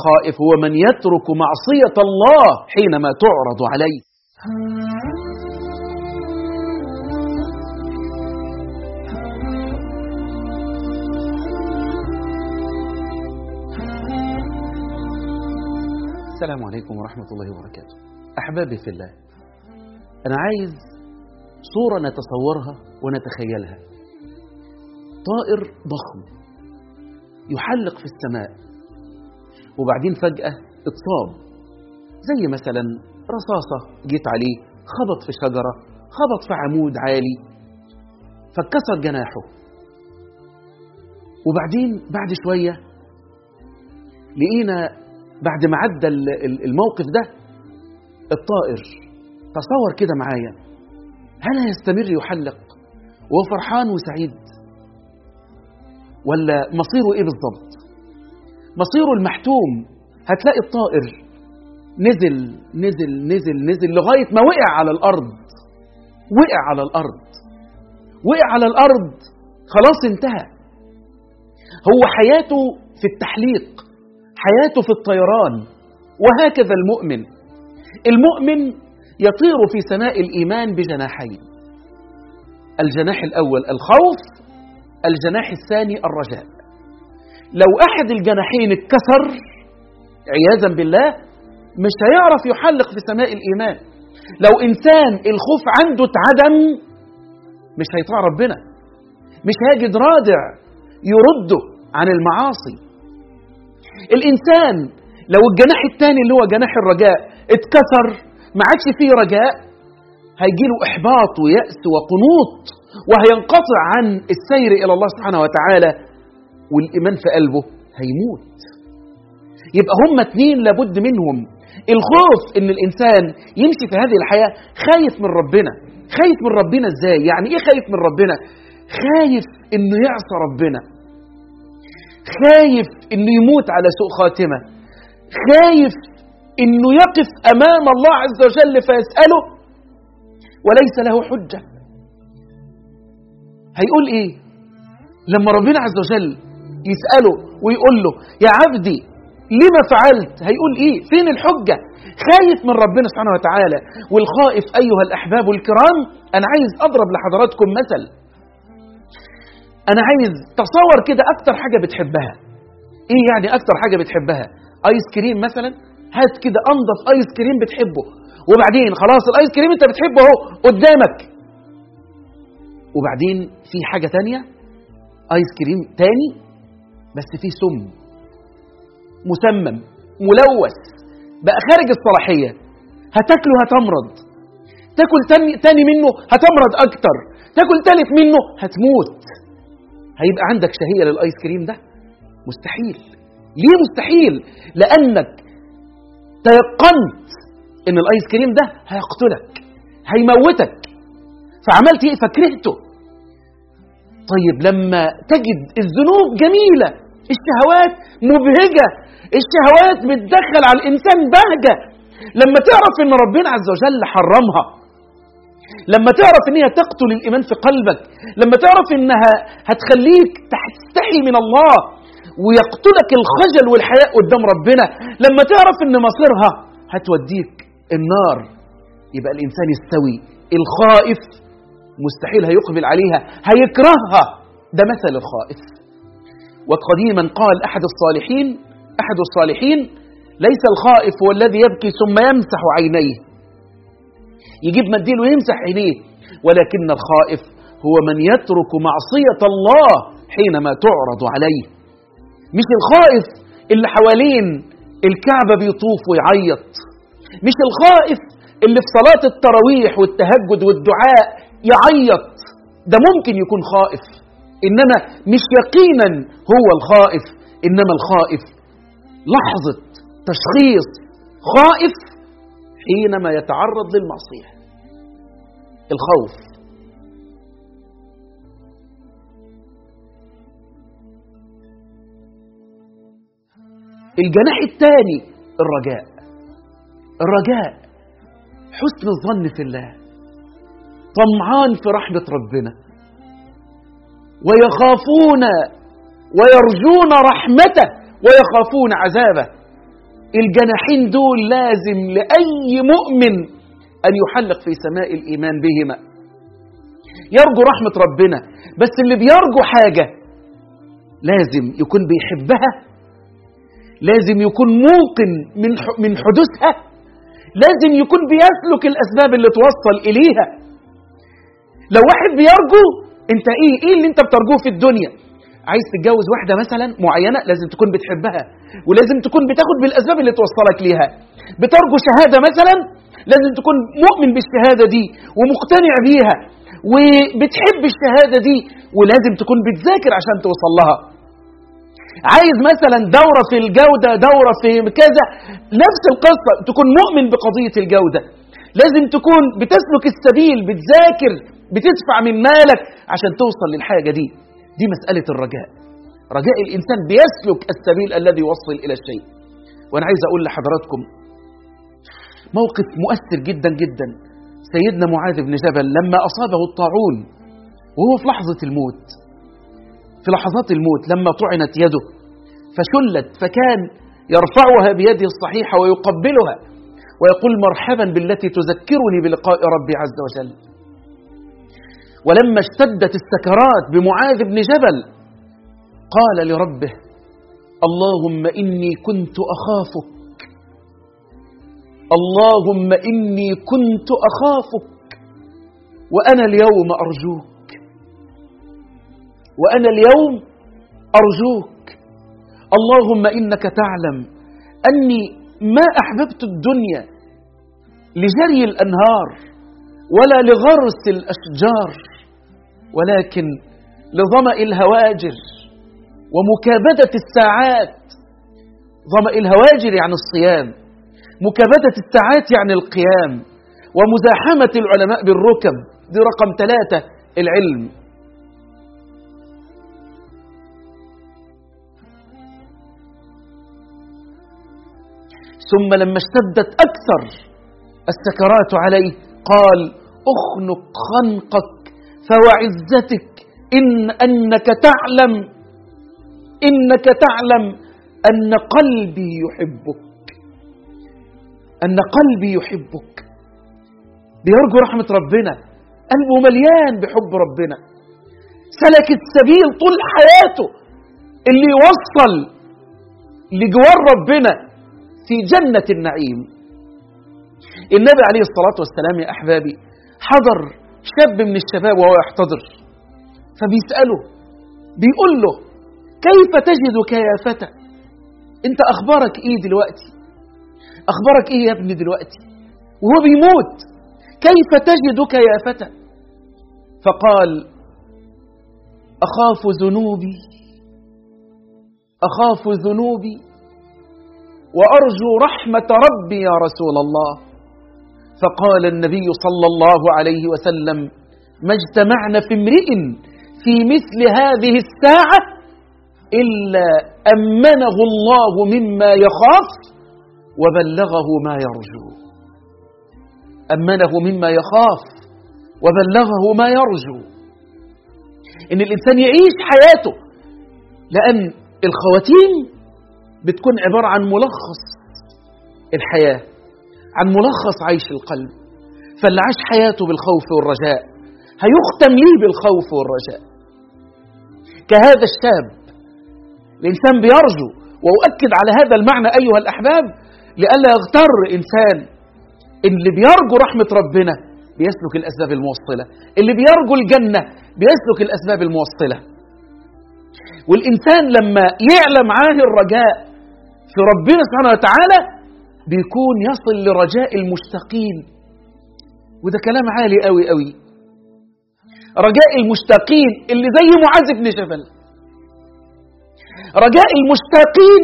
الخائف هو من يترك معصية الله حينما تعرض عليه. السلام عليكم ورحمة الله وبركاته. أحبابي في الله، أنا عايز صورة نتصورها ونتخيلها. طائر ضخم يحلق في السماء، وبعدين فجأة اتصاب، زي مثلا رصاصة جيت عليه، خبط في شجرة، خبط في عمود عالي فاتكسر جناحه. وبعدين بعد شوية لقينا بعد ما عدى الموقف ده الطائر، تصور كده معايا، هل هيستمر يحلق وهو فرحان وسعيد، ولا مصيره ايه بالضبط؟ مصيره المحتوم. هتلاقي الطائر نزل نزل نزل نزل لغاية ما وقع على الأرض، وقع على الأرض، وقع على الأرض، خلاص انتهى. هو حياته في التحليق، حياته في الطيران. وهكذا المؤمن، المؤمن يطير في سماء الإيمان بجناحين: الجناح الأول الخوف، الجناح الثاني الرجاء. لو أحد الجناحين اتكسر عياذا بالله مش هيعرف يحلق في سماء الإيمان. لو إنسان الخوف عنده اتعدم مش هيطاع ربنا، مش هيجد رادع يرده عن المعاصي. الإنسان لو الجناح الثاني اللي هو جناح الرجاء اتكسر، ما عادش فيه رجاء، هيجيله إحباط ويأس وقنوط، وهينقطع عن السير إلى الله سبحانه وتعالى، والإيمان في قلبه هيموت. يبقى هما اتنين لابد منهم. الخوف إن الإنسان يمشي في هذه الحياة خايف من ربنا. خايف من ربنا إزاي؟ يعني إيه خايف من ربنا؟ خايف إنه يعصى ربنا، خايف إنه يموت على سوء خاتمة، خايف إنه يقف أمام الله عز وجل فيسأله وليس له حجة. هيقول إيه لما ربنا عز وجل يسأله ويقول له يا عبدي لما فعلت؟ هيقول إيه؟ فين الحجة؟ خايف من ربنا سبحانه وتعالى. والخائف أيها الأحباب الكرام، أنا عايز أضرب لحضراتكم مثل. أنا عايز تصور كده أكتر حاجة بتحبها. إيه يعني أكتر حاجة بتحبها؟ آيس كريم مثلا. هات كده أنضف آيس كريم بتحبه، وبعدين خلاص الآيس كريم أنت بتحبه اهو قدامك، وبعدين في حاجة تانية، آيس كريم تاني بس فيه سم، مسمم، ملوث، بقى خارج الصلاحية، هتاكله هتمرض، تاكل تاني منه هتمرض أكتر، تاكل تالت منه هتموت. هيبقى عندك شهية للآيس كريم ده؟ مستحيل. ليه مستحيل؟ لأنك تيقنت إن الآيس كريم ده هيقتلك، هيموتك، فعملت إيه؟ فكرهته. طيب لما تجد الذنوب جميلة، الشهوات مبهجة، الشهوات بتدخل على الإنسان بهجة، لما تعرف إن ربنا عز وجل حرمها، لما تعرف إن هي تقتل الإيمان في قلبك، لما تعرف إنها هتخليك تستحي من الله ويقتلك الخجل والحياء قدام ربنا، لما تعرف إن مصيرها هتوديك النار، يبقى الإنسان يستوي. الخائف مستحيل هيقبل عليها، هيكرهها. ده مثل الخائف. وقديما قال أحد الصالحين ليس الخائف هو الذي يبكي ثم يمسح عينيه، يجيب منديل ويمسح عينيه، ولكن الخائف هو من يترك معصية الله حينما تعرض عليه. مش الخائف اللي حوالين الكعبة بيطوف ويعيط، مش الخائف اللي في صلاة التراويح والتهجد والدعاء يعيط، ده ممكن يكون خائف، إنما مش يقينا هو الخائف. إنما الخائف لحظة تشخيص خائف حينما يتعرض للمعصية. الخوف. الجناح الثاني الرجاء، حسن الظن في الله، طمعان في رحمة ربنا، ويخافون ويرجون رحمته ويخافون عذابه. الجناحين دول لازم لأي مؤمن أن يحلق في سماء الإيمان بهما. يرجو رحمة ربنا، بس اللي بيرجو حاجة لازم يكون بيحبها، لازم يكون موقن من حدوثها، لازم يكون بيسلك الأسباب اللي توصل إليها. لو واحد بيرجو، انت ايه اللي انت بترجوه في الدنيا؟ عايز تتجوز واحدة مثلا معينة، لازم تكون بتحبها ولازم تكون بتاخد بالأسباب اللي توصلك ليها. بترجو شهادة مثلا، لازم تكون مؤمن بالشهادة دي ومقتنع بيها وبتحب الشهادة دي، ولازم تكون بتذاكر عشان توصل لها. عايز مثلا دورة في الجودة، دورة في كذا، نفس القصة، تكون مؤمن بقضية الجودة. لازم تكون بتسلك السبيل، بتذاكر، بتدفع من مالك عشان توصل للحاجة دي. دي مسألة الرجاء. رجاء الإنسان بيسلك السبيل الذي يوصل إلى الشيء. وأنا عايز أقول لحضراتكم موقف مؤثر جدا جدا. سيدنا معاذ بن جبل لما أصابه الطاعون وهو في لحظة الموت، في لحظات الموت لما طعنت يده فشلت، فكان يرفعها بيده الصحيحة ويقبلها ويقول مرحبا بالتي تذكرني بلقاء ربي عز وجل. ولما اشتدت السكرات بمعاذ بن جبل قال لربه اللهم إني كنت أخافك، اللهم إني كنت أخافك وأنا اليوم أرجوك، وأنا اليوم أرجوك. اللهم إنك تعلم أني ما أحببت الدنيا لجري الأنهار ولا لغرس الأشجار، ولكن لظمأ الهواجر ومكابدة الساعات. ظمأ الهواجر يعني الصيام، مكابدة الساعات يعني القيام، ومزاحمة العلماء بالركب، دي رقم 3 العلم. ثم لما اشتدت أكثر السكرات عليه قال أخنق خنقك فوعزتك إنك تعلم أن قلبي يحبك، أن قلبي يحبك. بيرجو رحمة ربنا، قلبه مليان بحب ربنا، سلك السبيل طول حياته اللي يوصل لجوار ربنا في جنة النعيم. النبي عليه الصلاة والسلام يا أحبابي حضر شاب من الشباب وهو يحتضر، فبيسأله بيقول له كيف تجدك يا فتى؟ انت أخبارك ايه دلوقتي؟ أخبارك ايه يا ابني دلوقتي وهو بيموت؟ كيف تجدك يا فتى؟ فقال أخاف ذنوبي وأرجو رحمة ربي يا رسول الله. فقال النبي صلى الله عليه وسلم ما اجتمعنا في امرئ في مثل هذه الساعة إلا أمنه الله مما يخاف وبلغه ما يرجو. أمنه مما يخاف وبلغه ما يرجو. إن الإنسان يعيش حياته، لأن الخواتيم بتكون عبارة عن ملخص الحياة، عن ملخص عيش القلب. فاللي عاش حياته بالخوف والرجاء هيختم ليه بالخوف والرجاء. كهذا الشاب الإنسان بيرجو، وأؤكد على هذا المعنى أيها الأحباب لئلا يغتر إنسان. اللي بيرجو رحمة ربنا بيسلك الأسباب الموصلة، اللي بيرجو الجنة بيسلك الأسباب الموصلة. والإنسان لما يعلم معاه الرجاء في ربنا سبحانه وتعالى بيكون يصل لرجاء المشتاقين. وده كلام عالي قوي قوي. رجاء المشتاقين اللي زي معاذ بن جبل، رجاء المشتاقين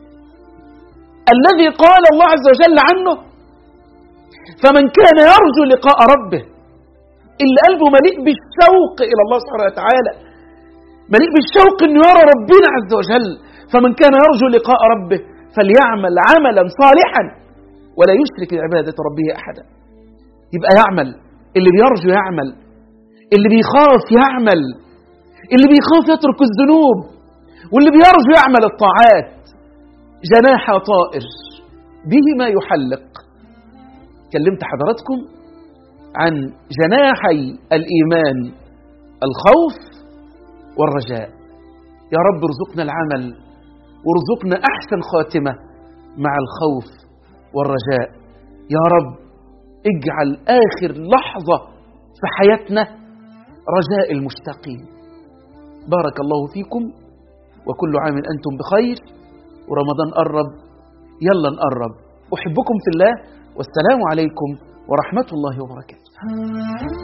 الذي قال الله عز وجل عنه فمن كان يرجو لقاء ربه، اللي قلبه مليء بالشوق إلى الله سبحانه وتعالى، مليء بالشوق أنه يرى ربنا عز وجل. فمن كان يرجو لقاء ربه فليعمل عملا صالحا ولا يشرك بعبادة ربه أحدا. يبقى يعمل، اللي بيرجو يعمل، اللي بيخاف يعمل، اللي بيخاف يترك الذنوب، واللي بيرجو يعمل الطاعات. جناح طائر به ما يحلق. كلمت حضراتكم عن جناحي الإيمان، الخوف والرجاء. يا رب ارزقنا العمل وارزقنا أحسن خاتمة مع الخوف والرجاء. يا رب اجعل آخر لحظة في حياتنا رجاء المشتاقين. بارك الله فيكم، وكل عام أنتم بخير، ورمضان قرب، يلا نقرب. أحبكم في الله، والسلام عليكم ورحمة الله وبركاته.